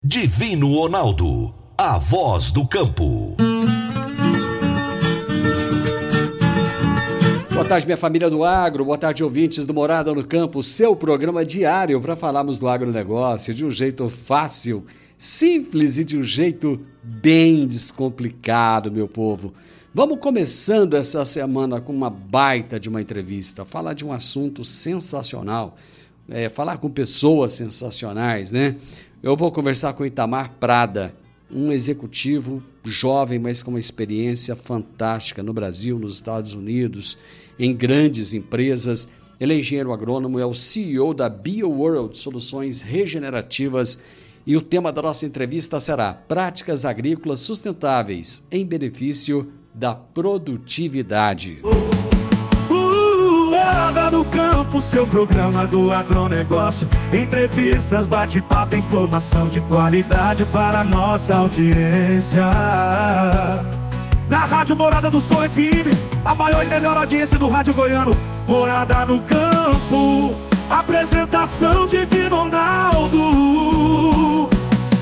Divino Ronaldo, a voz do campo. Boa tarde, minha família do agro, boa tarde, ouvintes do Morada no Campo, seu programa diário para falarmos do agronegócio de um jeito fácil, simples e de um jeito bem descomplicado, meu povo. Vamos começando essa semana com uma baita de uma entrevista, falar de um assunto sensacional, falar com pessoas sensacionais, né? Eu vou conversar com Itamar Prada, um executivo jovem, mas com uma experiência fantástica no Brasil, nos Estados Unidos, em grandes empresas. Ele é engenheiro agrônomo, é o CEO da BioWorld Soluções Regenerativas, e o tema da nossa entrevista será Práticas Agrícolas Sustentáveis em benefício da produtividade. Morada no Campo, seu programa do agronegócio. Entrevistas, bate-papo, informação de qualidade para a nossa audiência. Na Rádio Morada do Sol FM, a maior e melhor audiência do rádio goiano. Morada no Campo, apresentação de Divino Ronaldo.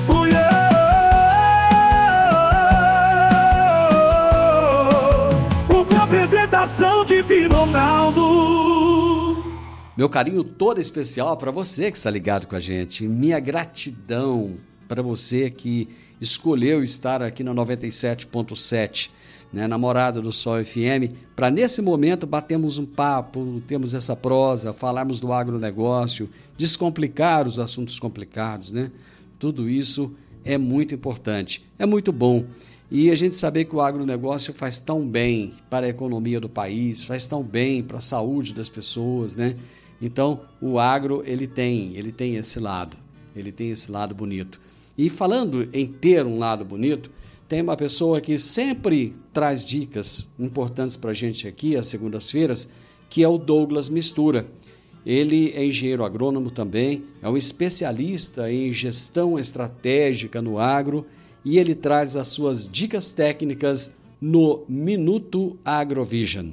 Apresentação de Divino Ronaldo. Meu carinho todo especial para você que está ligado com a gente. Minha gratidão para você que escolheu estar aqui na 97.7, né, na Morada do Sol FM, para nesse momento batermos um papo, termos essa prosa, falarmos do agronegócio, descomplicar os assuntos complicados, né? Tudo isso é muito importante, é muito bom. E a gente saber que o agronegócio faz tão bem para a economia do país, faz tão bem para a saúde das pessoas, né? Então, o agro, ele tem esse lado bonito. E falando em ter um lado bonito, tem uma pessoa que sempre traz dicas importantes para a gente aqui, às segundas-feiras, que é o Douglas Mistura. Ele é engenheiro agrônomo também, é um especialista em gestão estratégica no agro, e ele traz as suas dicas técnicas no Minuto Agrovision.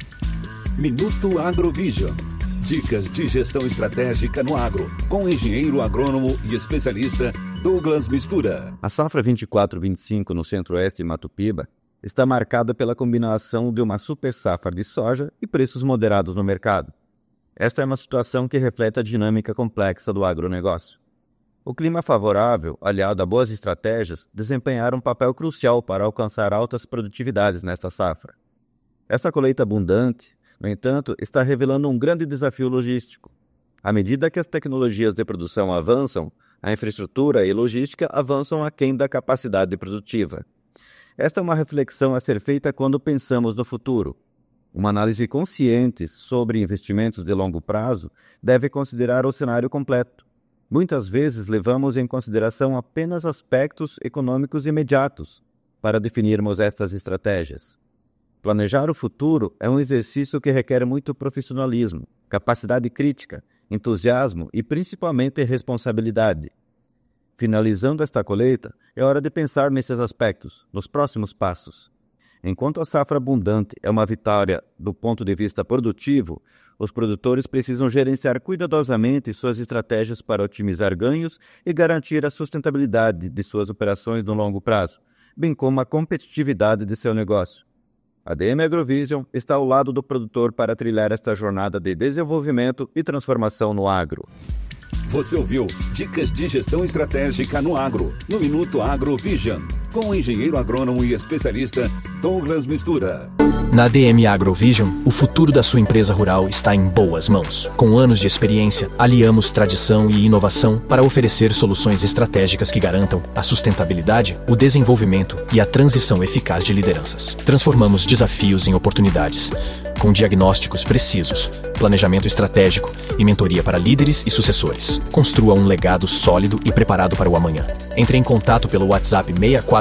Minuto Agrovision. Dicas de gestão estratégica no agro, com o engenheiro agrônomo e especialista Douglas Mistura. A safra 24-25 no centro-oeste de Mato Piba está marcada pela combinação de uma super safra de soja e preços moderados no mercado. Esta é uma situação que reflete a dinâmica complexa do agronegócio. O clima favorável, aliado a boas estratégias, desempenharam um papel crucial para alcançar altas produtividades nesta safra. Esta colheita abundante, no entanto, está revelando um grande desafio logístico. À medida que as tecnologias de produção avançam, a infraestrutura e logística avançam aquém da capacidade produtiva. Esta é uma reflexão a ser feita quando pensamos no futuro. Uma análise consciente sobre investimentos de longo prazo deve considerar o cenário completo. Muitas vezes levamos em consideração apenas aspectos econômicos imediatos para definirmos estas estratégias. Planejar o futuro é um exercício que requer muito profissionalismo, capacidade crítica, entusiasmo e principalmente responsabilidade. Finalizando esta colheita, é hora de pensar nesses aspectos, nos próximos passos. Enquanto a safra abundante é uma vitória do ponto de vista produtivo, os produtores precisam gerenciar cuidadosamente suas estratégias para otimizar ganhos e garantir a sustentabilidade de suas operações no longo prazo, bem como a competitividade de seu negócio. A DM Agrovision está ao lado do produtor para trilhar esta jornada de desenvolvimento e transformação no agro. Você ouviu Dicas de Gestão Estratégica no Agro, no Minuto Agrovision, com o engenheiro agrônomo e especialista Douglas Mistura. Na DM Agrovision, o futuro da sua empresa rural está em boas mãos. Com anos de experiência, aliamos tradição e inovação para oferecer soluções estratégicas que garantam a sustentabilidade, o desenvolvimento e a transição eficaz de lideranças. Transformamos desafios em oportunidades, com diagnósticos precisos, planejamento estratégico e mentoria para líderes e sucessores. Construa um legado sólido e preparado para o amanhã. Entre em contato pelo WhatsApp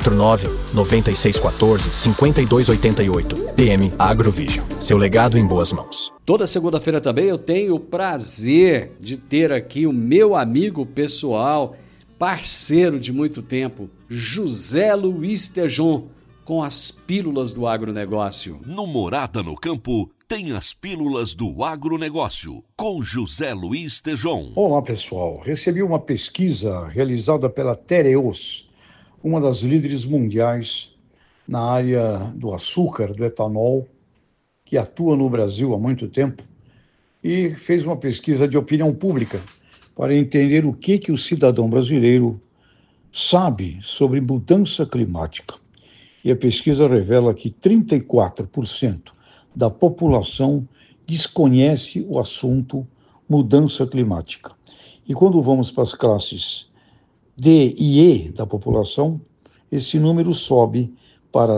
649-9614-5288. DM Agrovision. Seu legado em boas mãos. Toda segunda-feira também eu tenho o prazer de ter aqui o meu amigo pessoal, parceiro de muito tempo, José Luiz Tejon, com as pílulas do agronegócio. No Morada no Campo, tem as pílulas do agronegócio, com José Luiz Tejon. Olá, pessoal. Recebi uma pesquisa realizada pela Tereos, uma das líderes mundiais na área do açúcar, do etanol, que atua no Brasil há muito tempo, e fez uma pesquisa de opinião pública para entender o que o cidadão brasileiro sabe sobre mudança climática. E a pesquisa revela que 34% da população desconhece o assunto mudança climática. E quando vamos para as classes D e E da população, esse número sobe para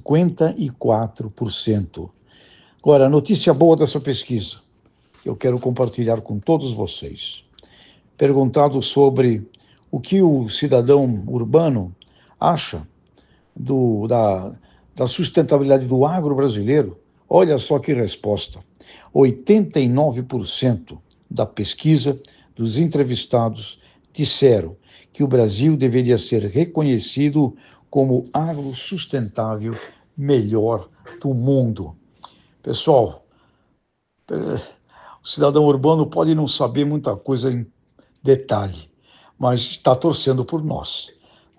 54%. Agora, a notícia boa dessa pesquisa, que eu quero compartilhar com todos vocês. Perguntado sobre o que o cidadão urbano acha da sustentabilidade do agro brasileiro, olha só que resposta. 89% da pesquisa dos entrevistados disseram que o Brasil deveria ser reconhecido como o agro sustentável melhor do mundo. Pessoal, o cidadão urbano pode não saber muita coisa em detalhe, mas está torcendo por nós.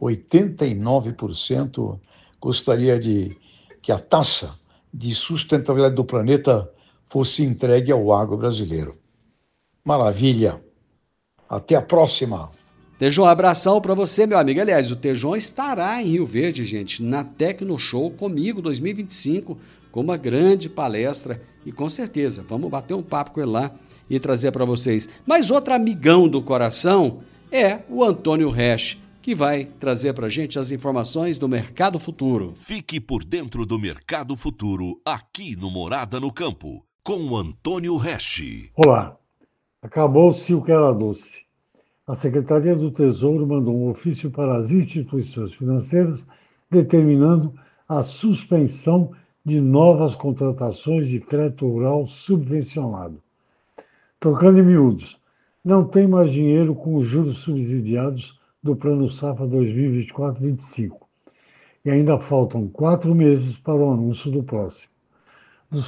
89% gostaria que a taxa de sustentabilidade do planeta fosse entregue ao agro brasileiro. Maravilha! Até a próxima! Tejon, um abração para você, meu amigo. Aliás, o Tejon estará em Rio Verde, gente, na Tecnoshow comigo 2025, com uma grande palestra e com certeza vamos bater um papo com ele lá e trazer para vocês. Mas outro amigão do coração é o Antônio Resch, que vai trazer para a gente as informações do Mercado Futuro. Fique por dentro do Mercado Futuro, aqui no Morada no Campo, com o Antônio Resch. Olá, acabou-se o que era doce. A Secretaria do Tesouro mandou um ofício para as instituições financeiras determinando a suspensão de novas contratações de crédito rural subvencionado. Trocando em miúdos, não tem mais dinheiro com os juros subsidiados do Plano Safra 2024-25. E ainda faltam 4 meses para o anúncio do próximo. Dos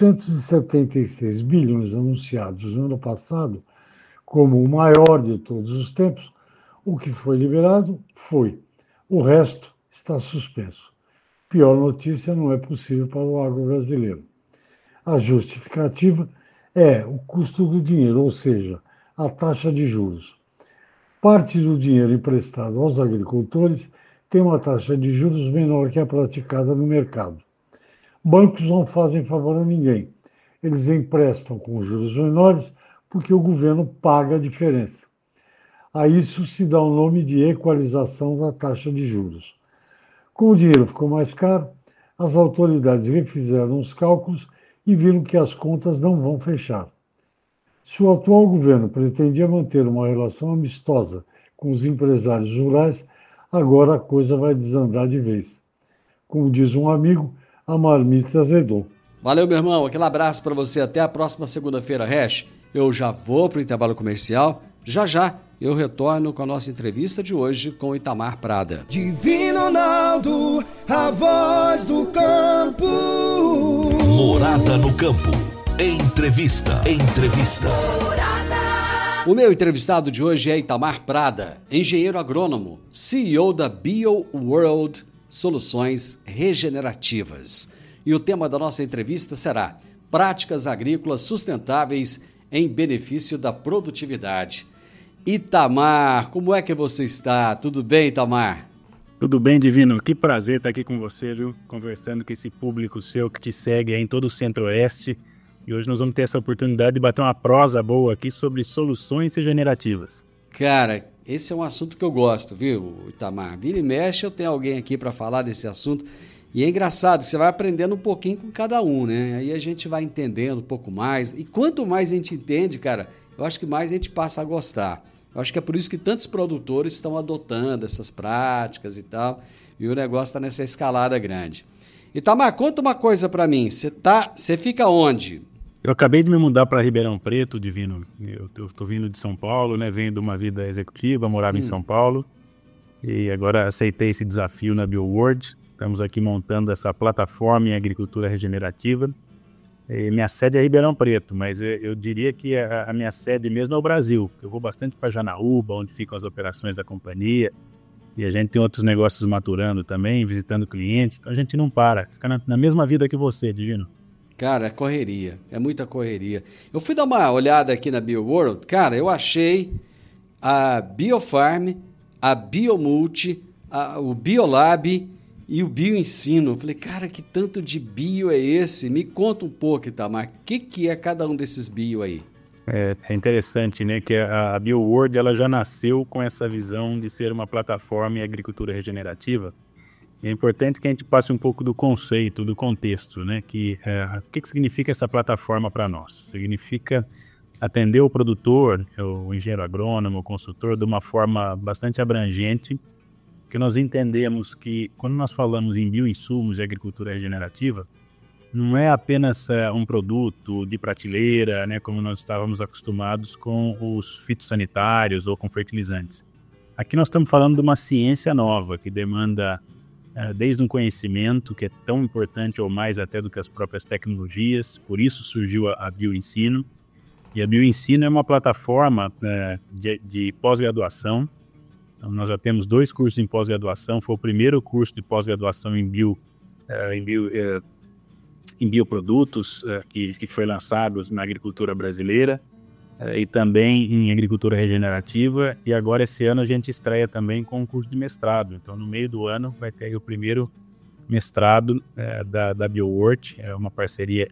476 bilhões anunciados no ano passado, como o maior de todos os tempos, o que foi liberado foi. O resto está suspenso. Pior notícia não é possível para o agro brasileiro. A justificativa é o custo do dinheiro, ou seja, a taxa de juros. Parte do dinheiro emprestado aos agricultores tem uma taxa de juros menor que a praticada no mercado. Bancos não fazem favor a ninguém. Eles emprestam com juros menores porque o governo paga a diferença. A isso se dá o nome de equalização da taxa de juros. Como o dinheiro ficou mais caro, as autoridades refizeram os cálculos e viram que as contas não vão fechar. Se o atual governo pretendia manter uma relação amistosa com os empresários rurais, agora a coisa vai desandar de vez. Como diz um amigo, a marmita azedou. Valeu, meu irmão. Aquele abraço para você. Até a próxima segunda-feira, Resch. Eu já vou para o intervalo comercial. Já eu retorno com a nossa entrevista de hoje com Itamar Prada. Divino Ronaldo, a voz do campo. Morada no Campo. Entrevista. O meu entrevistado de hoje é Itamar Prada, engenheiro agrônomo, CEO da BioWorld Soluções Regenerativas. E o tema da nossa entrevista será Práticas Agrícolas Sustentáveis em Benefício da Produtividade. Itamar, como é que você está? Tudo bem, Itamar? Tudo bem, Divino. Que prazer estar aqui com você, viu? Conversando com esse público seu que te segue aí em todo o Centro-Oeste. E hoje nós vamos ter essa oportunidade de bater uma prosa boa aqui sobre soluções regenerativas. Cara, esse é um assunto que eu gosto, viu, Itamar? Vira e mexe, eu tenho alguém aqui para falar desse assunto. E é engraçado, você vai aprendendo um pouquinho com cada um, né? Aí a gente vai entendendo um pouco mais. E quanto mais a gente entende, cara, eu acho que mais a gente passa a gostar. Eu acho que é por isso que tantos produtores estão adotando essas práticas e tal. E o negócio está nessa escalada grande. Itamar, conta uma coisa para mim. Você fica onde? Eu acabei de me mudar para Ribeirão Preto, Divino. Eu estou vindo de São Paulo, né? Venho de uma vida executiva, morava em São Paulo. E agora aceitei esse desafio na BioWorld. Estamos aqui montando essa plataforma em agricultura regenerativa. Minha sede é Ribeirão Preto, mas eu diria que a minha sede mesmo é o Brasil. Eu vou bastante para Janaúba, onde ficam as operações da companhia, e a gente tem outros negócios maturando também, visitando clientes, então a gente não para, fica na mesma vida que você, Divino. Cara, é correria, é muita correria. Eu fui dar uma olhada aqui na BioWorld, cara, eu achei a Biofarm, a Biomulti, o Biolab e o Bioensino. Eu falei, cara, que tanto de bio é esse? Me conta um pouco, Itamar, o que é cada um desses bio aí? É interessante, né, que a BioWorld ela já nasceu com essa visão de ser uma plataforma em agricultura regenerativa. E é importante que a gente passe um pouco do conceito, do contexto, né, o que significa essa plataforma para nós? Significa atender o produtor, o engenheiro agrônomo, o consultor, de uma forma bastante abrangente, porque nós entendemos que quando nós falamos em bioinsumos e agricultura regenerativa, não é apenas um produto de prateleira, né, como nós estávamos acostumados com os fitossanitários ou com fertilizantes. Aqui nós estamos falando de uma ciência nova que demanda desde um conhecimento que é tão importante ou mais até do que as próprias tecnologias, por isso surgiu a Bioensino. E a Bioensino é uma plataforma de pós-graduação. Então, nós já temos 2 cursos em pós-graduação. Foi o primeiro curso de pós-graduação em bioprodutos que foi lançado na agricultura brasileira e também em agricultura regenerativa. E agora, esse ano, a gente estreia também com um curso de mestrado. Então, no meio do ano, vai ter aí o primeiro mestrado da BioWorld. É uma parceria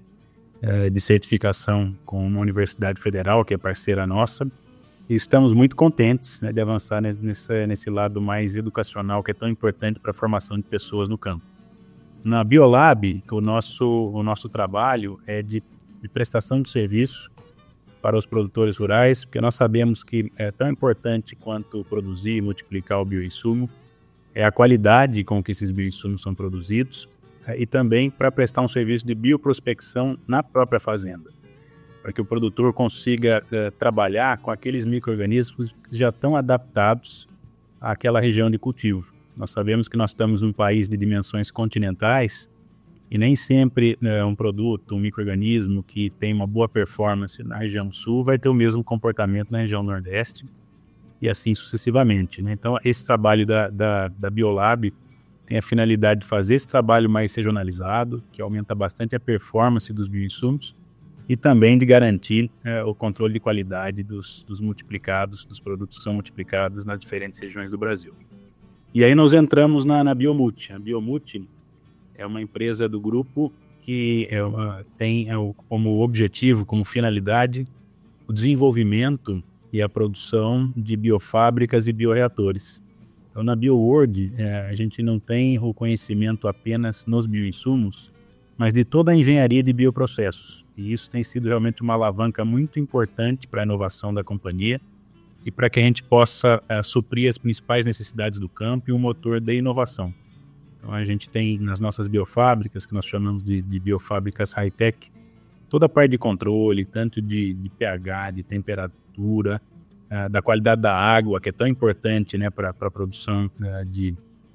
de certificação com uma universidade federal, que é parceira nossa. E estamos muito contentes, né, de avançar nesse lado mais educacional, que é tão importante para a formação de pessoas no campo. Na Biolab, o nosso trabalho é de prestação de serviço para os produtores rurais, porque nós sabemos que é tão importante quanto produzir e multiplicar o bioinsumo, é a qualidade com que esses bioinsumos são produzidos, e também para prestar um serviço de bioprospecção na própria fazenda, para que o produtor consiga trabalhar com aqueles micro-organismos que já estão adaptados àquela região de cultivo. Nós sabemos que nós estamos num país de dimensões continentais e nem sempre um produto, um micro-organismo que tem uma boa performance na região sul vai ter o mesmo comportamento na região nordeste e assim sucessivamente, né? Então, esse trabalho da Biolab tem a finalidade de fazer esse trabalho mais regionalizado, que aumenta bastante a performance dos bioinsumos, e também de garantir o controle de qualidade dos multiplicados, dos produtos que são multiplicados nas diferentes regiões do Brasil. E aí nós entramos na Biomulti. A Biomulti é uma empresa do grupo que tem como objetivo, como finalidade, o desenvolvimento e a produção de biofábricas e bioreatores. Então, na BioWorld, a gente não tem o conhecimento apenas nos bioinsumos, mas de toda a engenharia de bioprocessos. E isso tem sido realmente uma alavanca muito importante para a inovação da companhia e para que a gente possa suprir as principais necessidades do campo e um motor de inovação. Então, a gente tem nas nossas biofábricas, que nós chamamos de biofábricas high-tech, toda a parte de controle, tanto de pH, de temperatura, da qualidade da água, que é tão importante, né, para a produção de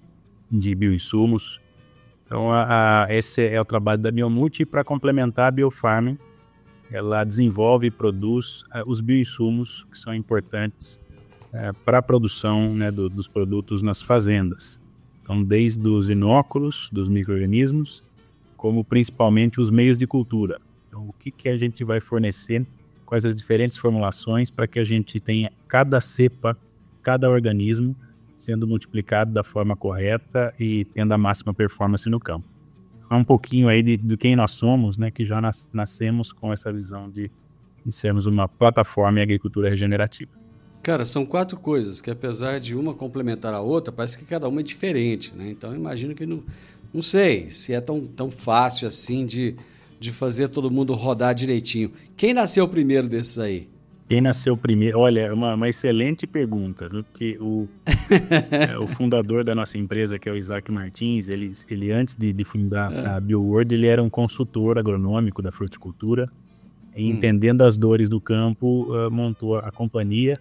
bioinsumos. Então, esse é o trabalho da Biomulti. Para complementar a Biofarm, ela desenvolve e produz os bioinsumos que são importantes para a produção, né, dos produtos nas fazendas. Então, desde os inóculos dos micro-organismos, como principalmente os meios de cultura. Então, o que a gente vai fornecer, quais as diferentes formulações para que a gente tenha cada cepa, cada organismo sendo multiplicado da forma correta e tendo a máxima performance no campo. É um pouquinho aí de quem nós somos, né, que já nascemos com essa visão de sermos uma plataforma em agricultura regenerativa. Cara, são 4 coisas que, apesar de uma complementar a outra, parece que cada uma é diferente, né? Então, eu imagino que não sei se é tão fácil assim de fazer todo mundo rodar direitinho. Quem nasceu primeiro desses aí? Quem nasceu primeiro? Olha, uma excelente pergunta, viu? Porque o fundador da nossa empresa, que é o Isaac Martins, ele antes de fundar a BioWorld, ele era um consultor agronômico da fruticultura, e entendendo as dores do campo, montou a companhia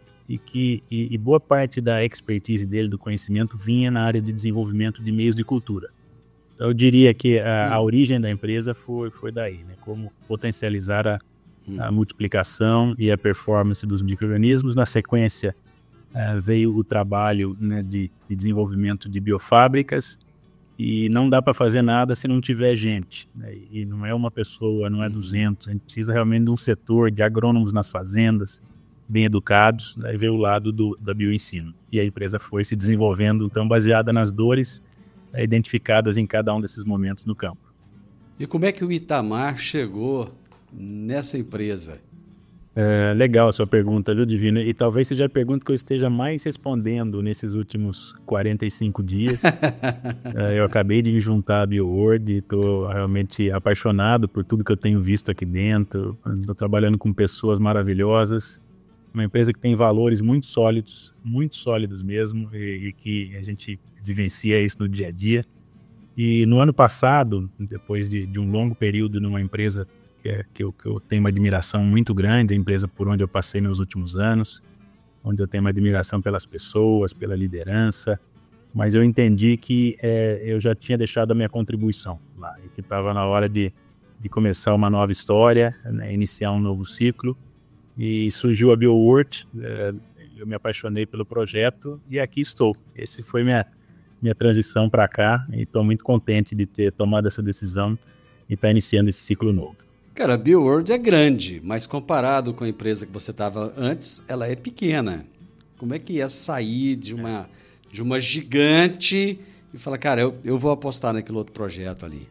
e boa parte da expertise dele, do conhecimento, vinha na área de desenvolvimento de meios de cultura. Então, eu diria que a origem da empresa foi daí, né? Como potencializar a multiplicação e a performance dos micro-organismos. Na sequência, veio o trabalho, né, de desenvolvimento de biofábricas, e não dá para fazer nada se não tiver gente, né? E não é uma pessoa, não é 200, a gente precisa realmente de um setor de agrônomos nas fazendas, bem educados. Daí veio o lado da bioensino. E a empresa foi se desenvolvendo, então, baseada nas dores identificadas em cada um desses momentos no campo. E como é que o Itamar chegou nessa empresa? Legal a sua pergunta, viu, Divino? E talvez seja a pergunta que eu esteja mais respondendo nesses últimos 45 dias. Eu acabei de me juntar à BioWorld e estou realmente apaixonado por tudo que eu tenho visto aqui dentro. Estou trabalhando com pessoas maravilhosas, uma empresa que tem valores muito sólidos mesmo, e que a gente vivencia isso no dia a dia. E no ano passado, depois de um longo período numa empresa que eu tenho uma admiração muito grande, a empresa por onde eu passei meus últimos anos, onde eu tenho uma admiração pelas pessoas, pela liderança, mas eu entendi que eu já tinha deixado a minha contribuição lá, e que estava na hora de começar uma nova história, né, iniciar um novo ciclo, e surgiu a BioWorld. Eu me apaixonei pelo projeto e aqui estou. Esse foi minha transição para cá, e estou muito contente de ter tomado essa decisão e estar iniciando esse ciclo novo. Cara, a BioWorld é grande, mas comparado com a empresa que você estava antes, ela é pequena. Como é que ia sair de uma gigante e falar, cara, eu vou apostar naquele outro projeto ali?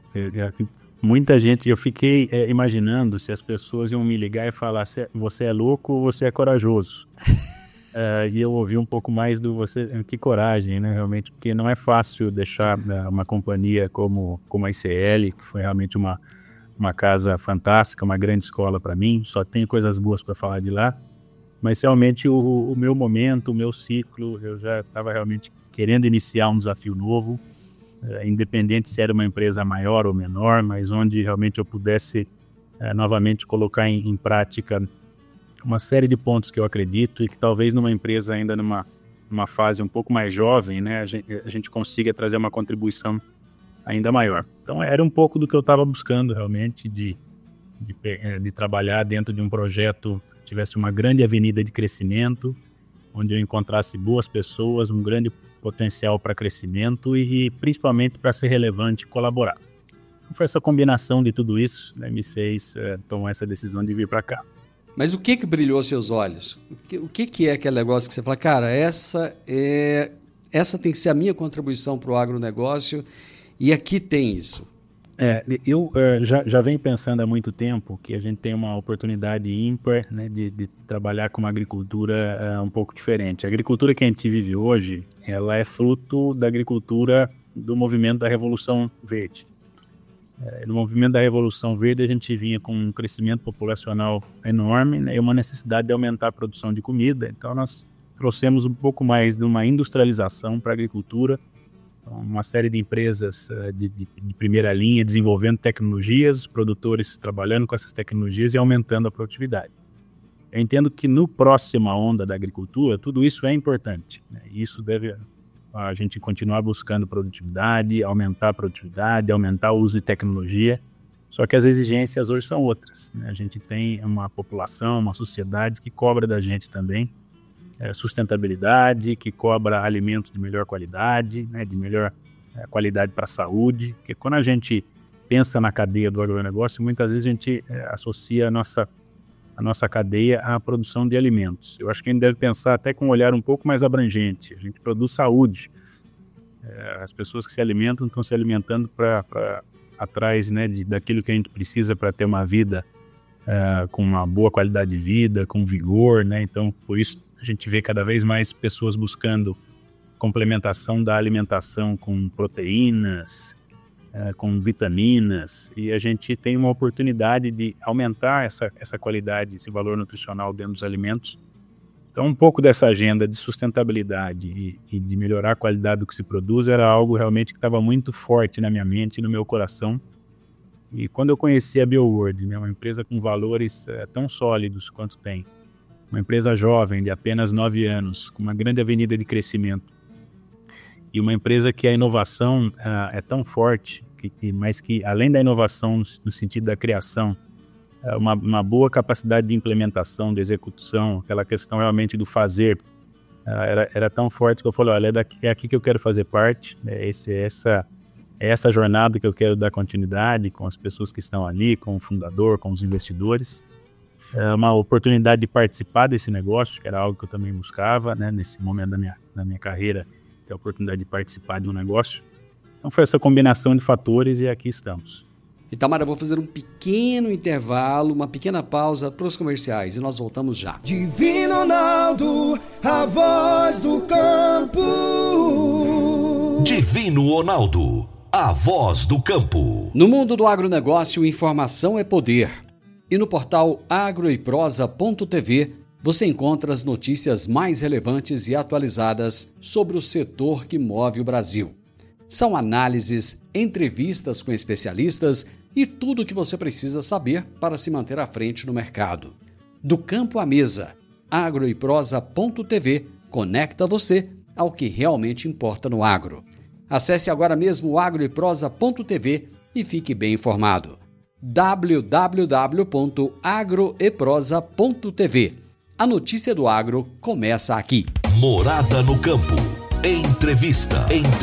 Muita gente, eu fiquei imaginando se as pessoas iam me ligar e falar, você é louco ou você é corajoso? E eu ouvi um pouco mais do você, que coragem, né, realmente, porque não é fácil deixar uma companhia como a ICL, que foi realmente uma casa fantástica, uma grande escola para mim, só tenho coisas boas para falar de lá, mas realmente o meu momento, o meu ciclo, eu já estava realmente querendo iniciar um desafio novo, independente se era uma empresa maior ou menor, mas onde realmente eu pudesse novamente colocar em prática uma série de pontos que eu acredito, e que talvez numa empresa ainda numa fase um pouco mais jovem, né, a gente consiga trazer uma contribuição ainda maior. Então era um pouco do que eu estava buscando realmente, de trabalhar dentro de um projeto que tivesse uma grande avenida de crescimento, onde eu encontrasse boas pessoas, um grande potencial para crescimento e principalmente para ser relevante e colaborar. Então, foi essa combinação de tudo isso, né, me fez tomar essa decisão de vir para cá. Mas o que brilhou seus olhos? O que é aquele negócio que você fala, cara, essa tem que ser a minha contribuição para o agronegócio, e aqui tem isso? Eu já venho pensando há muito tempo que a gente tem uma oportunidade ímpar, né, de trabalhar com uma agricultura um pouco diferente. A agricultura que a gente vive hoje, ela é fruto da agricultura do movimento da Revolução Verde. No movimento da Revolução Verde, a gente vinha com um crescimento populacional enorme, né, e uma necessidade de aumentar a produção de comida. Então, nós trouxemos um pouco mais de uma industrialização para a agricultura, uma série de empresas de primeira linha desenvolvendo tecnologias, os produtores trabalhando com essas tecnologias e aumentando a produtividade. Eu entendo que no próxima onda da agricultura, tudo isso é importante, né? Isso deve a gente continuar buscando produtividade, aumentar a produtividade, aumentar o uso de tecnologia, só que as exigências hoje são outras, né? A gente tem uma população, uma sociedade que cobra da gente também sustentabilidade, que cobra alimentos de melhor qualidade, né, de melhor qualidade para a saúde, porque quando a gente pensa na cadeia do agronegócio, muitas vezes a gente associa a nossa cadeia à produção de alimentos. Eu acho que a gente deve pensar até com um olhar um pouco mais abrangente. A gente produz saúde. As pessoas que se alimentam estão se alimentando para atrás, né, daquilo que a gente precisa para ter uma vida com uma boa qualidade de vida, com vigor, né? Então, por isso, a gente vê cada vez mais pessoas buscando complementação da alimentação com proteínas, com vitaminas, e a gente tem uma oportunidade de aumentar essa qualidade, esse valor nutricional dentro dos alimentos. Então, um pouco dessa agenda de sustentabilidade e de melhorar a qualidade do que se produz era algo realmente que estava muito forte na minha mente e no meu coração. E quando eu conheci a BioWorld, né, uma empresa com valores tão sólidos quanto tem, uma empresa jovem de apenas 9 anos, com uma grande avenida de crescimento, E uma empresa que a inovação é tão forte, mas que além da inovação no sentido da criação, uma boa capacidade de implementação, de execução, aquela questão realmente do fazer, era tão forte que eu falei, olha, é aqui que eu quero fazer parte, é essa jornada que eu quero dar continuidade com as pessoas que estão ali, com o fundador, com os investidores. É uma oportunidade de participar desse negócio, que era algo que eu também buscava, né, nesse momento da minha carreira, ter a oportunidade de participar de um negócio. Então foi essa combinação de fatores e aqui estamos. Itamar, eu vou fazer um pequeno intervalo, uma pequena pausa para os comerciais e nós voltamos já. Divino Ronaldo, a voz do campo. Divino Ronaldo, a voz do campo. No mundo do agronegócio, informação é poder. E no portal agroeprosa.tv você encontra as notícias mais relevantes e atualizadas sobre o setor que move o Brasil. São análises, entrevistas com especialistas e tudo o que você precisa saber para se manter à frente no mercado. Do campo à mesa, agroeprosa.tv conecta você ao que realmente importa no agro. Acesse agora mesmo agroeprosa.tv e fique bem informado. www.agroeprosa.tv. A notícia do agro começa aqui. Morada no campo. Entrevista.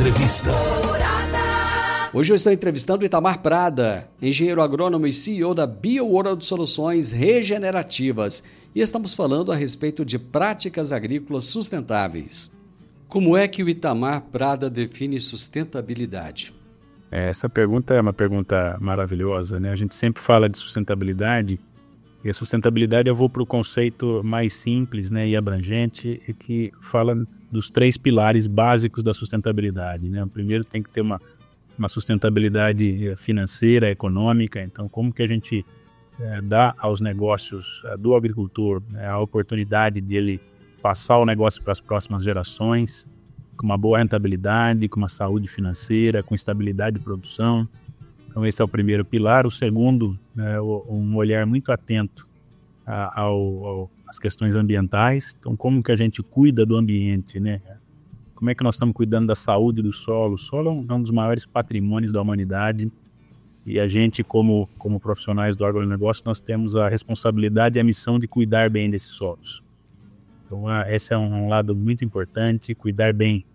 Hoje eu estou entrevistando o Itamar Prada, engenheiro agrônomo e CEO da BioWorld Soluções Regenerativas, e estamos falando a respeito de práticas agrícolas sustentáveis. Como é que o Itamar Prada define sustentabilidade? Essa pergunta é uma pergunta maravilhosa, né? A gente sempre fala de sustentabilidade, e a sustentabilidade eu vou para o conceito mais simples, né, e abrangente, que fala dos 3 pilares básicos da sustentabilidade, né? O primeiro tem que ter uma sustentabilidade financeira, econômica. Então, como que a gente dá aos negócios do agricultor a oportunidade de ele passar o negócio para as próximas gerações, com uma boa rentabilidade, com uma saúde financeira, com estabilidade de produção. Então, esse é o primeiro pilar. O segundo, um olhar muito atento às questões ambientais. Então, como que a gente cuida do ambiente, né? Como é que nós estamos cuidando da saúde do solo? O solo é um dos maiores patrimônios da humanidade e a gente, como profissionais do agronegócio, nós temos a responsabilidade e a missão de cuidar bem desses solos. Então, esse é um lado muito importante, cuidar bem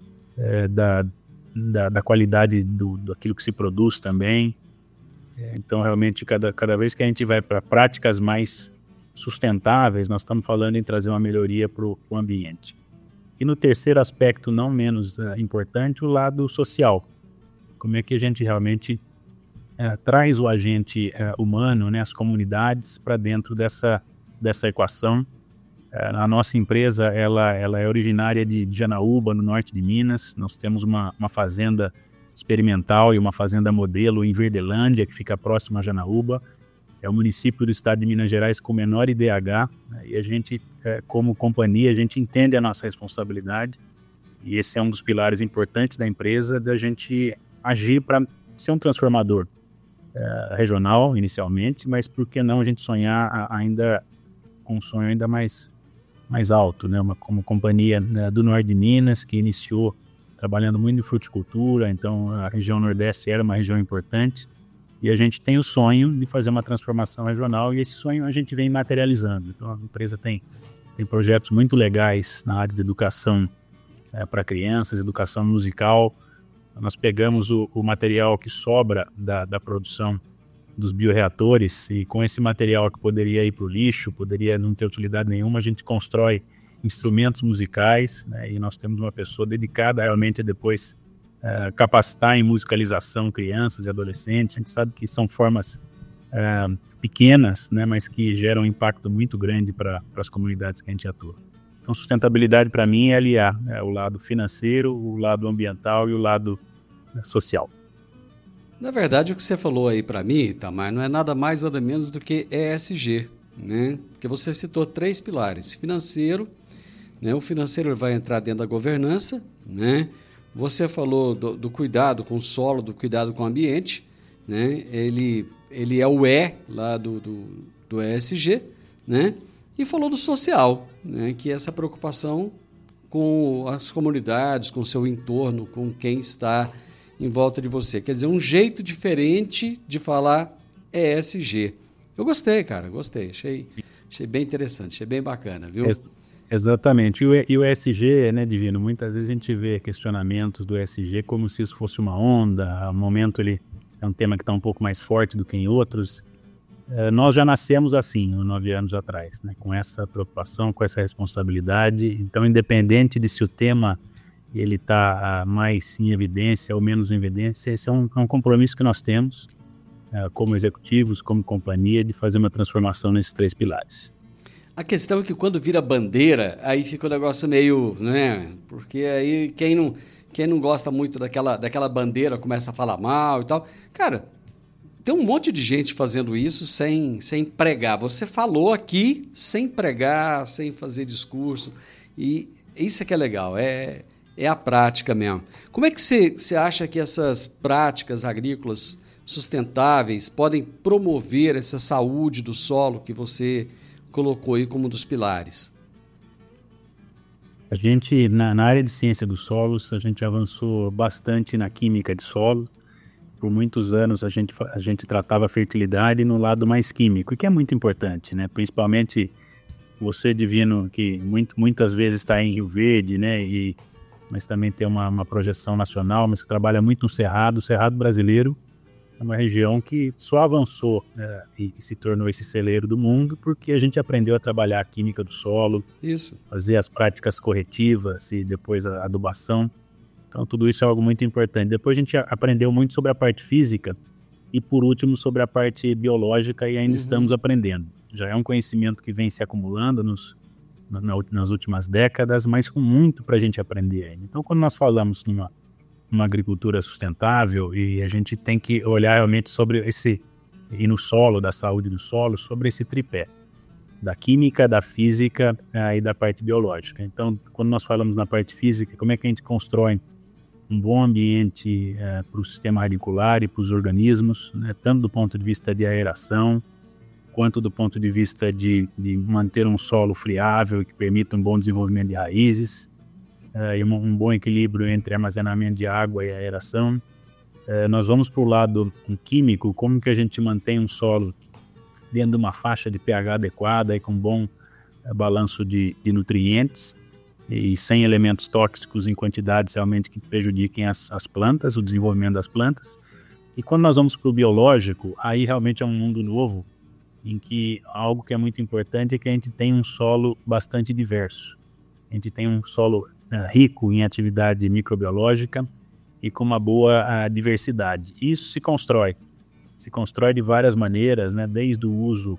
da qualidade daquilo que se produz também. Então, realmente, cada vez que a gente vai para práticas mais sustentáveis, nós estamos falando em trazer uma melhoria para o ambiente. E no terceiro aspecto, não menos importante, o lado social. Como é que a gente realmente traz o agente humano, né, as comunidades, para dentro dessa equação. A nossa empresa ela é originária de Janaúba, no norte de Minas. Nós temos uma fazenda experimental e uma fazenda modelo em Verdelândia, que fica próximo a Janaúba. É o município do estado de Minas Gerais com menor IDH, né, e a gente, como companhia, a gente entende a nossa responsabilidade, e esse é um dos pilares importantes da empresa, da gente agir para ser um transformador regional, inicialmente, mas por que não a gente sonhar ainda com um sonho ainda mais alto, né? Como companhia, né, do norte de Minas, que iniciou trabalhando muito em fruticultura, então a região Nordeste era uma região importante, e a gente tem o sonho de fazer uma transformação regional, e esse sonho a gente vem materializando. Então a empresa tem projetos muito legais na área de educação para crianças, educação musical. Nós pegamos o material que sobra da produção dos bioreatores, e com esse material que poderia ir para o lixo, poderia não ter utilidade nenhuma, a gente constrói instrumentos musicais, né, e nós temos uma pessoa dedicada realmente a depois capacitar em musicalização crianças e adolescentes. A gente sabe que são formas pequenas, né, mas que geram um impacto muito grande para as comunidades que a gente atua. Então, sustentabilidade para mim é aliar o lado financeiro, o lado ambiental e o lado social. Na verdade, o que você falou aí para mim, Itamar, não é nada mais, nada menos do que ESG, né? Porque você citou 3 pilares. Financeiro, né? O financeiro vai entrar dentro da governança, né? Você falou do cuidado com o solo, do cuidado com o ambiente, né? Ele é o E lá do ESG, né? E falou do social, né? Que essa preocupação com as comunidades, com o seu entorno, com quem está em volta de você. Quer dizer, um jeito diferente de falar ESG. Eu gostei, cara, gostei. Achei bem interessante, achei bem bacana, viu? Exatamente. E o ESG, né, Divino? Muitas vezes a gente vê questionamentos do ESG como se isso fosse uma onda. O momento ele é um tema que está um pouco mais forte do que em outros. Nós já nascemos assim, 9 anos atrás, né, com essa preocupação, com essa responsabilidade. Então, independente de se o tema ele está mais em evidência ou menos em evidência, esse é um compromisso que nós temos como executivos, como companhia, de fazer uma transformação nesses 3 pilares. A questão é que quando vira bandeira, aí fica um negócio meio, né? Porque aí quem não gosta muito daquela bandeira começa a falar mal e tal. Cara, tem um monte de gente fazendo isso sem pregar. Você falou aqui sem pregar, sem fazer discurso. E isso é que é legal, é a prática mesmo. Como é que você acha que essas práticas agrícolas sustentáveis podem promover essa saúde do solo que você colocou aí como um dos pilares? A gente, na área de ciência dos solos, a gente avançou bastante na química de solo. Por muitos anos a gente tratava a fertilidade no lado mais químico, que é muito importante, né? Principalmente você, Divino, que muitas vezes está em Rio Verde, né? Mas também tem uma projeção nacional, mas que trabalha muito no Cerrado. O Cerrado brasileiro é uma região que só avançou e se tornou esse celeiro do mundo porque a gente aprendeu a trabalhar a química do solo, fazer as práticas corretivas e depois a adubação. Então tudo isso é algo muito importante. Depois a gente aprendeu muito sobre a parte física e por último sobre a parte biológica e ainda estamos aprendendo. Já é um conhecimento que vem se acumulando nas últimas décadas, mas com muito para a gente aprender ainda. Então quando nós falamos numa agricultura sustentável, e a gente tem que olhar realmente sobre e no solo, da saúde do solo, sobre esse tripé, da química, da física e da parte biológica. Então, quando nós falamos na parte física, como é que a gente constrói um bom ambiente para o sistema radicular e para os organismos, né, tanto do ponto de vista de aeração, quanto do ponto de vista de manter um solo friável que permita um bom desenvolvimento de raízes, e um bom equilíbrio entre armazenamento de água e aeração. Nós vamos para o lado químico, como que a gente mantém um solo dentro de uma faixa de pH adequada e com bom balanço de nutrientes e sem elementos tóxicos em quantidades realmente que prejudiquem as plantas, o desenvolvimento das plantas. E quando nós vamos para o biológico, aí realmente é um mundo novo, em que algo que é muito importante é que a gente tem um solo bastante diverso. A gente tem um solo rico em atividade microbiológica e com uma boa diversidade. Isso se constrói de várias maneiras, né? Desde o uso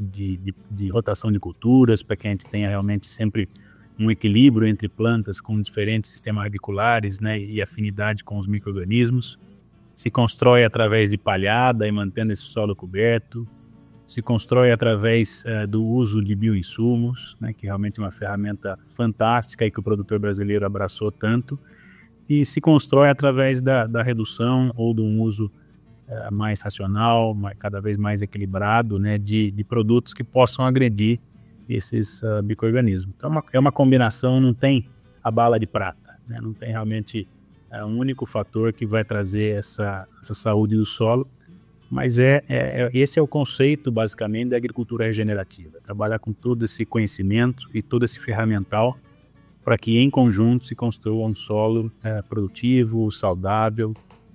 de rotação de culturas, para que a gente tenha realmente sempre um equilíbrio entre plantas com diferentes sistemas radiculares, né? E afinidade com os micro-organismos. Se constrói através de palhada e mantendo esse solo coberto. Se constrói através do uso de bioinsumos, né, que realmente é uma ferramenta fantástica e que o produtor brasileiro abraçou tanto, e se constrói através da redução ou de um uso mais racional, cada vez mais equilibrado, né, de produtos que possam agredir esses micro-organismos. Então é uma combinação, não tem a bala de prata, né, não tem realmente um único fator que vai trazer essa saúde do solo. Mas esse é o conceito, basicamente, da agricultura regenerativa. Trabalhar com todo esse conhecimento e todo esse ferramental para que, em conjunto, se construa um solo produtivo, saudável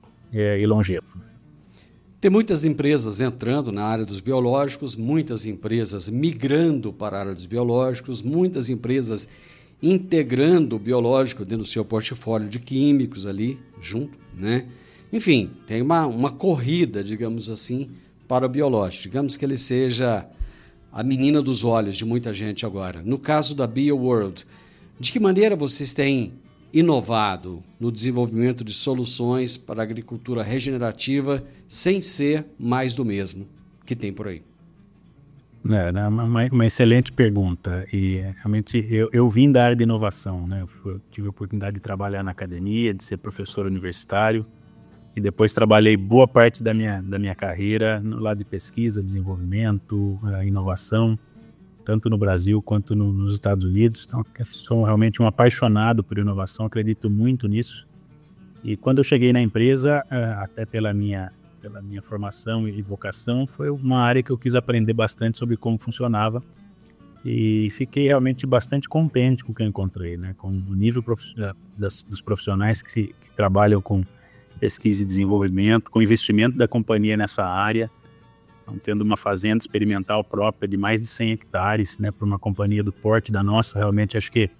e longevo. Tem muitas empresas entrando na área dos biológicos, muitas empresas migrando para a área dos biológicos, muitas empresas integrando o biológico dentro do seu portfólio de químicos ali, junto, né? Enfim, tem uma corrida, digamos assim, para o biológico. Digamos que ele seja a menina dos olhos de muita gente agora. No caso da BioWorld, de que maneira vocês têm inovado no desenvolvimento de soluções para a agricultura regenerativa sem ser mais do mesmo que tem por aí? Uma excelente pergunta. E realmente eu vim da área de inovação, né? Eu tive a oportunidade de trabalhar na academia, de ser professor universitário. E depois trabalhei boa parte da minha carreira no lado de pesquisa, desenvolvimento, inovação. tanto no Brasil quanto nos Estados Unidos. Então, sou realmente um apaixonado por inovação, acredito muito nisso. E quando eu cheguei na empresa, até pela minha formação e vocação, foi uma área que eu quis aprender bastante sobre como funcionava. E fiquei realmente bastante contente com o que eu encontrei, né? Com o nível dos profissionais que trabalham com pesquisa e desenvolvimento, com investimento da companhia nessa área, então, tendo uma fazenda experimental própria de mais de 100 hectares, né, para uma companhia do porte da nossa. Realmente acho que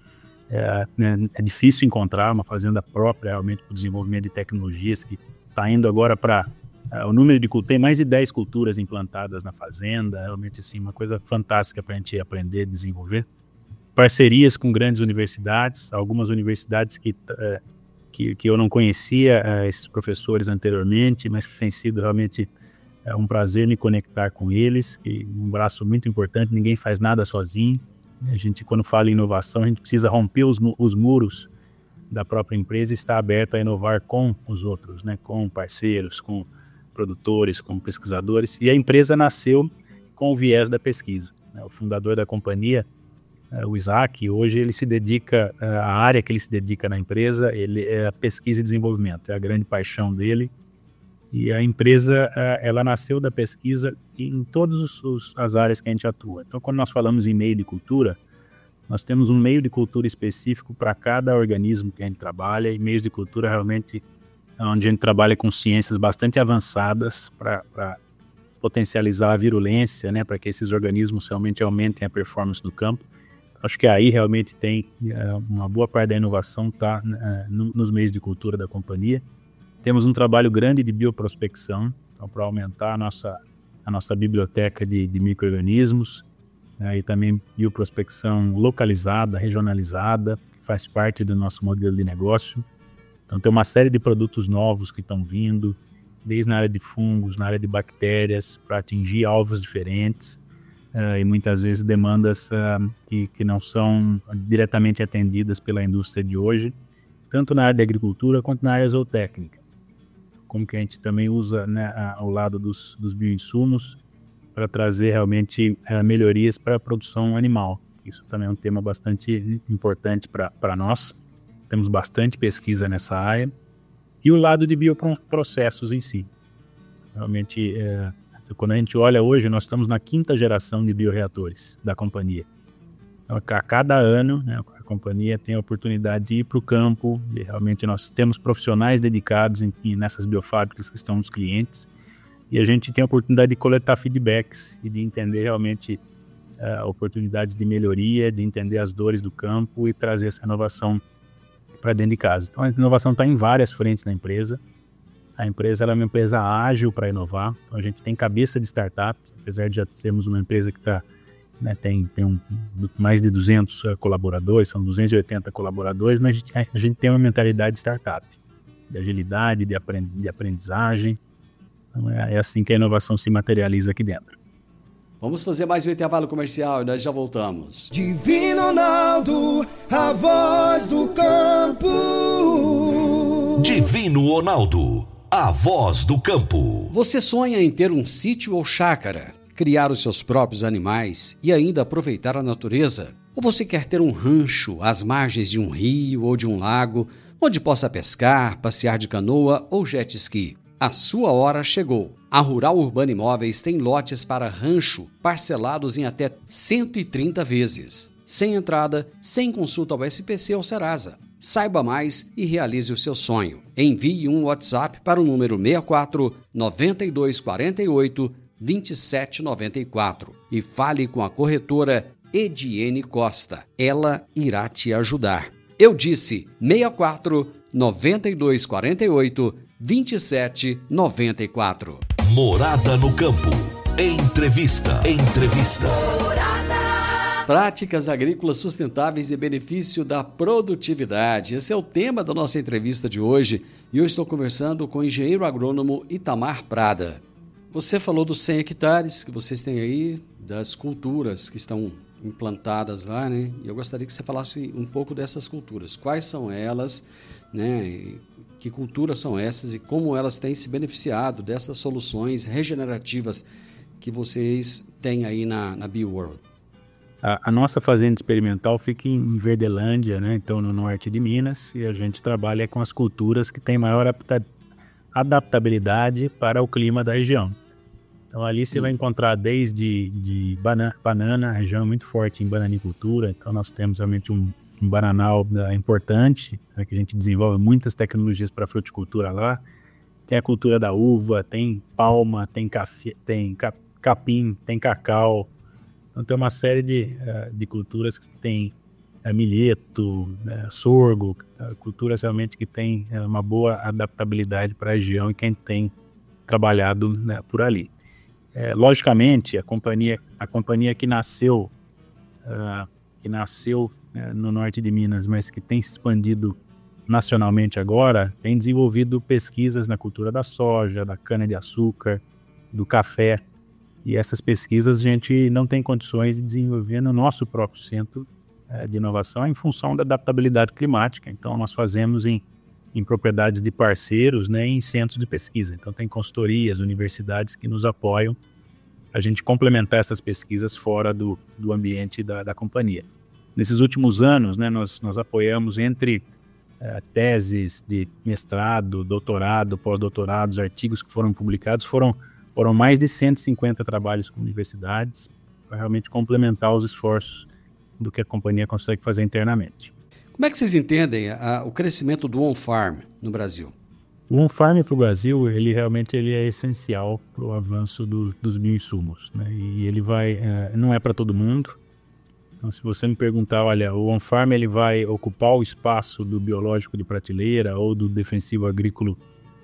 é difícil encontrar uma fazenda própria realmente para o desenvolvimento de tecnologias, que está indo agora para o número de culturas, tem mais de 10 culturas implantadas na fazenda, realmente assim, uma coisa fantástica para a gente aprender e desenvolver. Parcerias com grandes universidades, algumas universidades que eu não conhecia esses professores anteriormente, mas que tem sido realmente um prazer me conectar com eles, um braço muito importante, ninguém faz nada sozinho. A gente, quando fala em inovação, a gente precisa romper os muros da própria empresa e estar aberto a inovar com os outros, né? Com parceiros, com produtores, com pesquisadores. E a empresa nasceu com o viés da pesquisa, né? O fundador da companhia, o Isaac, hoje ele se dedica, a área que ele se dedica na empresa, ele é a pesquisa e desenvolvimento, é a grande paixão dele. E a empresa, ela nasceu da pesquisa em todas as áreas que a gente atua. Então, quando nós falamos em meio de cultura, nós temos um meio de cultura específico para cada organismo que a gente trabalha, e meios de cultura realmente onde a gente trabalha com ciências bastante avançadas para potencializar a virulência, né, para que esses organismos realmente aumentem a performance do campo. Acho que aí realmente tem uma boa parte da inovação está nos meios de cultura da companhia. Temos um trabalho grande de bioprospecção, então, para aumentar a nossa biblioteca de micro-organismos, né, e também bioprospecção localizada, regionalizada, que faz parte do nosso modelo de negócio. Então tem uma série de produtos novos que estão vindo, desde na área de fungos, na área de bactérias, para atingir alvos diferentes, e muitas vezes demandas que não são diretamente atendidas pela indústria de hoje, tanto na área de agricultura quanto na área zootécnica. Como que a gente também usa, né, ao lado dos bioinsumos para trazer realmente melhorias para a produção animal. Isso também é um tema bastante importante para nós. Temos bastante pesquisa nessa área. E o lado de bioprocessos em si. Realmente, quando a gente olha hoje, nós estamos na 5ª geração de bioreatores da companhia. Então, a cada ano, né, a companhia tem a oportunidade de ir para o campo, e realmente nós temos profissionais dedicados nessas biofábricas que estão nos clientes, e a gente tem a oportunidade de coletar feedbacks e de entender realmente oportunidades de melhoria, de entender as dores do campo e trazer essa inovação para dentro de casa. Então a inovação está em várias frentes na empresa. A empresa ela é uma empresa ágil para inovar, então a gente tem cabeça de startup, apesar de já sermos uma empresa que está, né, tem mais de 200 colaboradores, são 280 colaboradores, mas a gente tem uma mentalidade de startup, de agilidade, de aprendizagem. Então é assim que a inovação se materializa aqui dentro. Vamos fazer mais um intervalo comercial e nós já voltamos. Divino Ronaldo, a voz do campo. Divino Ronaldo, a voz do campo. Você sonha em ter um sítio ou chácara, criar os seus próprios animais e ainda aproveitar a natureza? Ou você quer ter um rancho às margens de um rio ou de um lago, onde possa pescar, passear de canoa ou jet ski? A sua hora chegou. A Rural Urbana Imóveis tem lotes para rancho parcelados em até 130 vezes. Sem entrada, sem consulta ao SPC ou Serasa. Saiba mais e realize o seu sonho. Envie um WhatsApp para o número 64 9248 2794 e fale com a corretora Ediene Costa. Ela irá te ajudar. Eu disse 64 9248 2794. Morada no campo. Entrevista. Práticas agrícolas sustentáveis e benefício da produtividade. Esse é o tema da nossa entrevista de hoje e eu estou conversando com o engenheiro agrônomo Itamar Prada. Você falou dos 100 hectares que vocês têm aí, das culturas que estão implantadas lá, né? E eu gostaria que você falasse um pouco dessas culturas. Quais são elas, né? Que culturas são essas e como elas têm se beneficiado dessas soluções regenerativas que vocês têm aí na BioWorld? A nossa fazenda experimental fica em Verdelândia, né? Então no norte de Minas, e a gente trabalha com as culturas que têm maior adaptabilidade para o clima da região. Então ali você vai encontrar desde banana, a região é muito forte em bananicultura, então nós temos realmente um bananal importante, né, que a gente desenvolve muitas tecnologias para fruticultura lá. Tem a cultura da uva, tem palma, tem café, tem capim, tem cacau. Então tem uma série de culturas que tem milheto, sorgo, culturas realmente que tem uma boa adaptabilidade para a região e quem tem trabalhado, né, por ali. Logicamente, a companhia que nasceu no norte de Minas, mas que tem se expandido nacionalmente agora, tem desenvolvido pesquisas na cultura da soja, da cana-de-açúcar, do café. E essas pesquisas a gente não tem condições de desenvolver no nosso próprio centro de inovação em função da adaptabilidade climática. Então, nós fazemos em propriedades de parceiros, né, em centros de pesquisa. Então, tem consultorias, universidades que nos apoiam a gente complementar essas pesquisas fora do ambiente da companhia. Nesses últimos anos, né, nós apoiamos entre teses de mestrado, doutorado, pós-doutorados, artigos que foram publicados, foram mais de 150 trabalhos com universidades para realmente complementar os esforços do que a companhia consegue fazer internamente. Como é que vocês entendem o crescimento do on-farm no Brasil? O on-farm para o Brasil, ele é essencial para o avanço dos bioinsumos, né? E ele não é para todo mundo. Então, se você me perguntar, olha, o on-farm ele vai ocupar o espaço do biológico de prateleira ou do defensivo agrícola,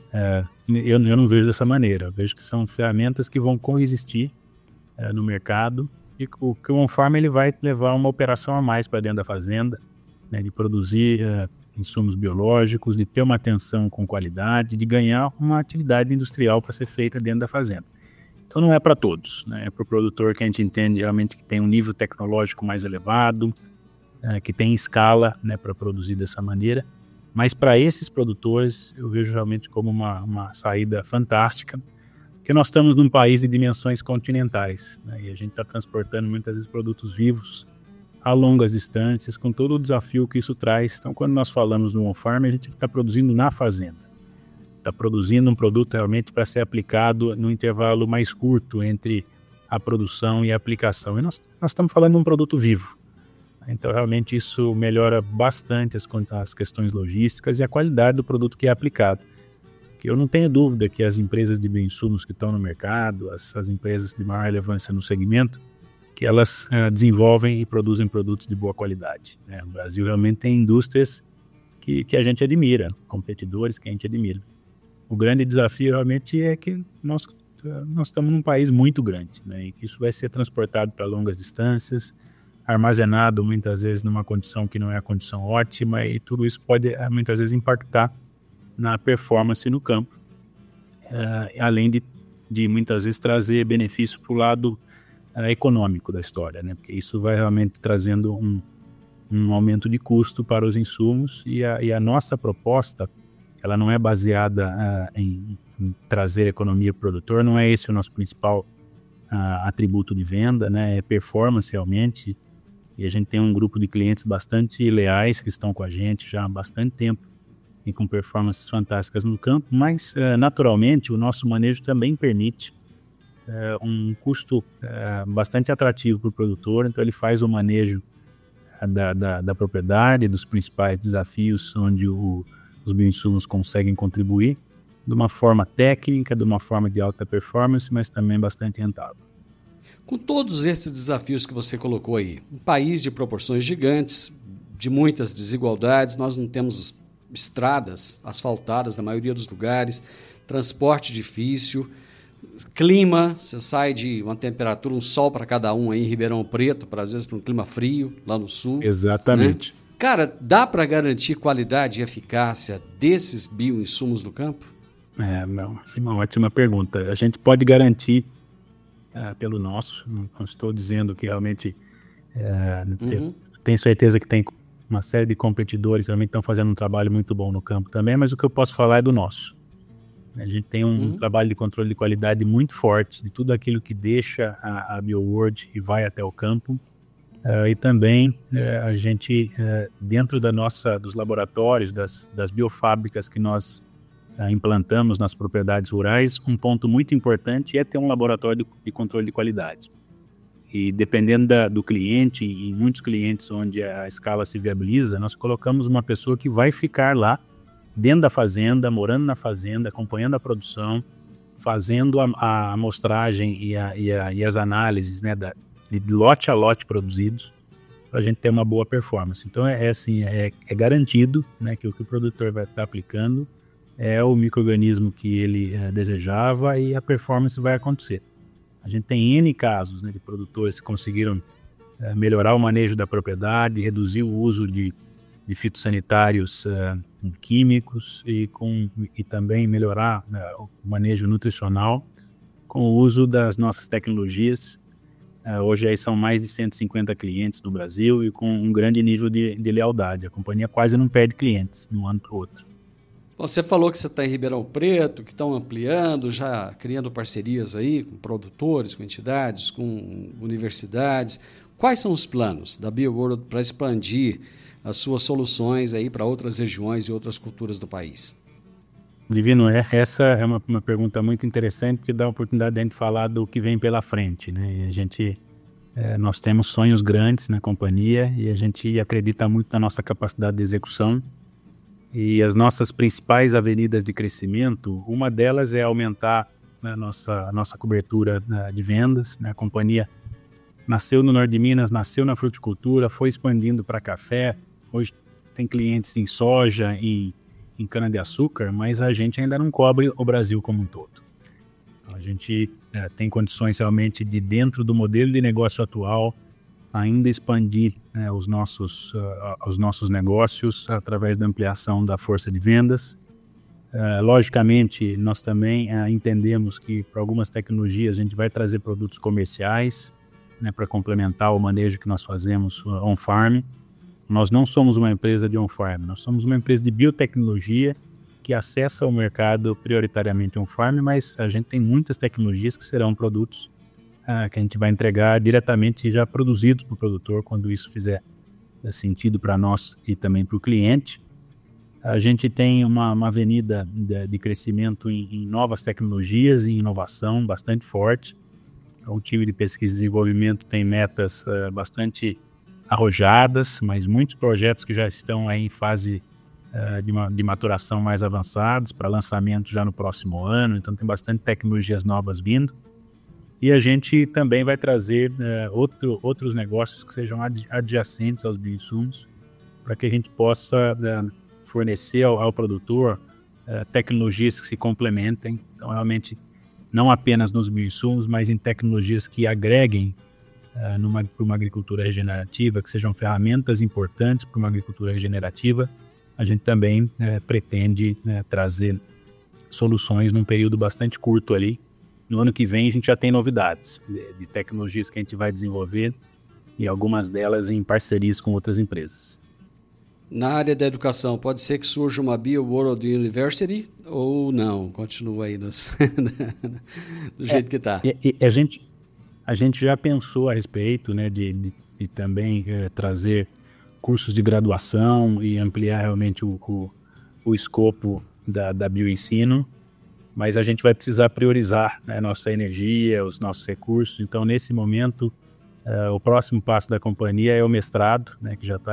eu não vejo dessa maneira. Eu vejo que são ferramentas que vão coexistir no mercado e que o on-farm ele vai levar uma operação a mais para dentro da fazenda, né, de produzir insumos biológicos, de ter uma atenção com qualidade, de ganhar uma atividade industrial para ser feita dentro da fazenda. Então não é para todos, né? É para o produtor que a gente entende realmente que tem um nível tecnológico mais elevado, que tem escala, né, para produzir dessa maneira. Mas para esses produtores eu vejo realmente como uma saída fantástica, porque nós estamos num país de dimensões continentais, né, e a gente está transportando muitas vezes produtos vivos a longas distâncias, com todo o desafio que isso traz. Então, quando nós falamos no on-farm, a gente está produzindo na fazenda. Está produzindo um produto realmente para ser aplicado no intervalo mais curto entre a produção e a aplicação. E nós estamos falando de um produto vivo. Então, realmente, isso melhora bastante as questões logísticas e a qualidade do produto que é aplicado. Porque eu não tenho dúvida que as empresas de bioinsumos que estão no mercado, as empresas de maior relevância no segmento, que elas desenvolvem e produzem produtos de boa qualidade, né? O Brasil realmente tem indústrias que a gente admira, competidores que a gente admira. O grande desafio realmente é que nós estamos num país muito grande, né? E que isso vai ser transportado para longas distâncias, armazenado muitas vezes numa condição que não é a condição ótima, e tudo isso pode muitas vezes impactar na performance no campo, além de muitas vezes trazer benefício para o lado econômico da história, né? Porque isso vai realmente trazendo um aumento de custo para os insumos, e a nossa proposta, ela não é baseada em trazer economia para o produtor, não é esse o nosso principal atributo de venda, né? É performance realmente, e a gente tem um grupo de clientes bastante leais que estão com a gente já há bastante tempo e com performances fantásticas no campo, mas naturalmente o nosso manejo também permite um custo bastante atrativo para o produtor. Então ele faz o manejo da propriedade, dos principais desafios onde os bioinsumos conseguem contribuir de uma forma técnica, de uma forma de alta performance, mas também bastante rentável. Com todos esses desafios que você colocou aí, um país de proporções gigantes, de muitas desigualdades, nós não temos estradas asfaltadas na maioria dos lugares, transporte difícil, clima, você sai de uma temperatura, um sol para cada um aí em Ribeirão Preto, às vezes para um clima frio lá no sul. Exatamente. Né? Cara, dá para garantir qualidade e eficácia desses bioinsumos no campo? É uma ótima pergunta. A gente pode garantir pelo nosso, não estou dizendo que realmente tenho certeza que tem uma série de competidores que também estão fazendo um trabalho muito bom no campo também, mas o que eu posso falar é do nosso. A gente tem um trabalho de controle de qualidade muito forte de tudo aquilo que deixa a BioWorld e vai até o campo. E também a gente, dentro dos laboratórios, das biofábricas que nós implantamos nas propriedades rurais, um ponto muito importante é ter um laboratório de controle de qualidade. E dependendo do cliente, em muitos clientes onde a escala se viabiliza, nós colocamos uma pessoa que vai ficar lá, dentro da fazenda, morando na fazenda, acompanhando a produção, fazendo a amostragem e as análises, né, de lote a lote produzidos, para a gente ter uma boa performance. Então é garantido, né, que o que o produtor vai estar aplicando é o micro-organismo que ele desejava e a performance vai acontecer. A gente tem N casos, né, de produtores que conseguiram melhorar o manejo da propriedade, reduzir o uso de fitossanitários químicos e também melhorar o manejo nutricional com o uso das nossas tecnologias. Hoje aí são mais de 150 clientes no Brasil e com um grande nível de lealdade. A companhia quase não perde clientes de um ano para o outro. Bom, você falou que você está em Ribeirão Preto, que estão ampliando, já criando parcerias aí com produtores, com entidades, com universidades. Quais são os planos da BioWorld para expandir as suas soluções aí para outras regiões e outras culturas do país? Divino, essa é uma pergunta muito interessante, porque dá a oportunidade de a gente falar do que vem pela frente, né? E nós temos sonhos grandes na companhia e a gente acredita muito na nossa capacidade de execução. E as nossas principais avenidas de crescimento, uma delas é aumentar a nossa cobertura de vendas, né? A companhia nasceu no norte de Minas, nasceu na fruticultura, foi expandindo para café. Hoje tem clientes em soja, em cana-de-açúcar, mas a gente ainda não cobre o Brasil como um todo. Então, a gente tem condições realmente de, dentro do modelo de negócio atual, ainda expandir os nossos negócios através da ampliação da força de vendas. Logicamente, nós também entendemos que para algumas tecnologias a gente vai trazer produtos comerciais, né, para complementar o manejo que nós fazemos on-farm. Nós não somos uma empresa de on-farm, nós somos uma empresa de biotecnologia que acessa o mercado prioritariamente on-farm, mas a gente tem muitas tecnologias que serão produtos que a gente vai entregar diretamente já produzidos para o produtor, quando isso fizer sentido para nós e também para o cliente. A gente tem uma avenida de crescimento em novas tecnologias e inovação bastante forte. O time de pesquisa e desenvolvimento tem metas bastante arrojadas, mas muitos projetos que já estão aí em fase de maturação mais avançados para lançamento já no próximo ano. Então tem bastante tecnologias novas vindo. E a gente também vai trazer outros negócios que sejam adjacentes aos bioinsumos, para que a gente possa fornecer ao produtor tecnologias que se complementem. Então, realmente, não apenas nos bioinsumos, mas em tecnologias que agreguem para uma agricultura regenerativa, que sejam ferramentas importantes para uma agricultura regenerativa. A gente também pretende trazer soluções num período bastante curto ali. No ano que vem a gente já tem novidades de tecnologias que a gente vai desenvolver e algumas delas em parcerias com outras empresas. Na área da educação, pode ser que surja uma BioWorld University ou não? Continua aí do jeito que está. A gente já pensou a respeito, né, de também trazer cursos de graduação e ampliar realmente o escopo da bioensino. Mas a gente vai precisar priorizar, né, nossa energia, os nossos recursos. Então, nesse momento, o próximo passo da companhia é o mestrado, né, que já está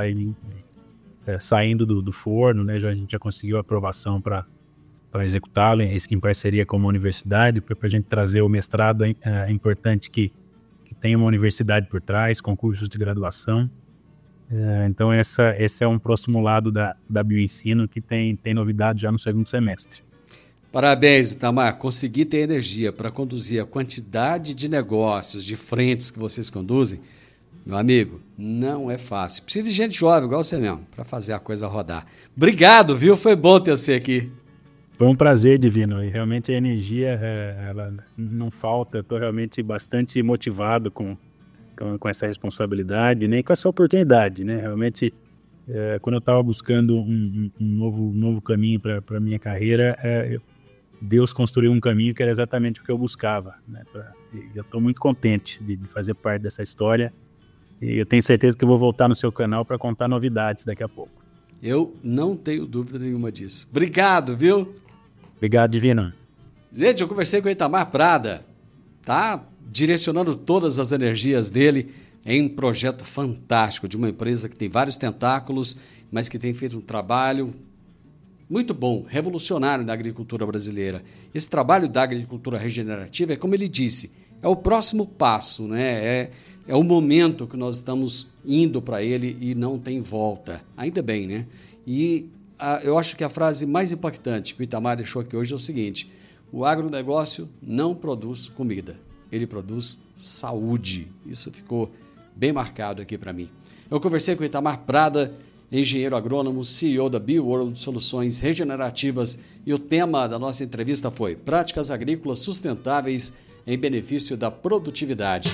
saindo do forno, né, a gente já conseguiu a aprovação para executá-lo em parceria com uma universidade. Para a gente trazer o mestrado, é importante que tenha uma universidade por trás, com cursos de graduação. Então, esse é um próximo lado da bioensino que tem novidade já no segundo semestre. Parabéns, Itamar. Consegui ter energia para conduzir a quantidade de negócios, de frentes que vocês conduzem. Meu amigo, não é fácil. Precisa de gente jovem, igual você mesmo, para fazer a coisa rodar. Obrigado, viu? Foi bom ter você aqui. Foi um prazer, Divino. E realmente a energia, ela não falta. Estou realmente bastante motivado com essa responsabilidade, nem com essa oportunidade, né? Realmente, quando eu estava buscando um novo caminho para a minha carreira, Deus construiu um caminho que era exatamente o que eu buscava, né? E eu estou muito contente de fazer parte dessa história E eu tenho certeza que eu vou voltar no seu canal para contar novidades daqui a pouco. Eu não tenho dúvida nenhuma disso. Obrigado, viu? Obrigado, Divino. Gente, eu conversei com o Itamar Prada, tá direcionando todas as energias dele em um projeto fantástico de uma empresa que tem vários tentáculos, mas que tem feito um trabalho muito bom, revolucionário na agricultura brasileira. Esse trabalho da agricultura regenerativa é, como ele disse, é o próximo passo, né? É o momento que nós estamos indo para ele e não tem volta. Ainda bem, né? E eu acho que a frase mais impactante que o Itamar deixou aqui hoje é o seguinte: o agronegócio não produz comida, ele produz saúde. Isso ficou bem marcado aqui para mim. Eu conversei com o Itamar Prada, engenheiro agrônomo, CEO da BioWorld Soluções Regenerativas, e o tema da nossa entrevista foi Práticas Agrícolas Sustentáveis em Benefício da Produtividade.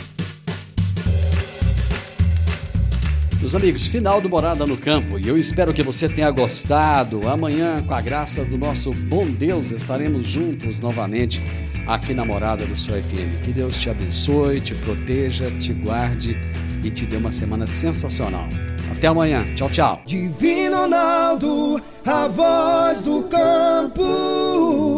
Meus amigos, final do Morada no Campo, e eu espero que você tenha gostado. Amanhã, com a graça do nosso bom Deus, estaremos juntos novamente aqui na Morada do Sol FM. Que Deus te abençoe, te proteja, te guarde e te dê uma semana sensacional. Até amanhã. Tchau, tchau. Divino Ronaldo, a voz do campo.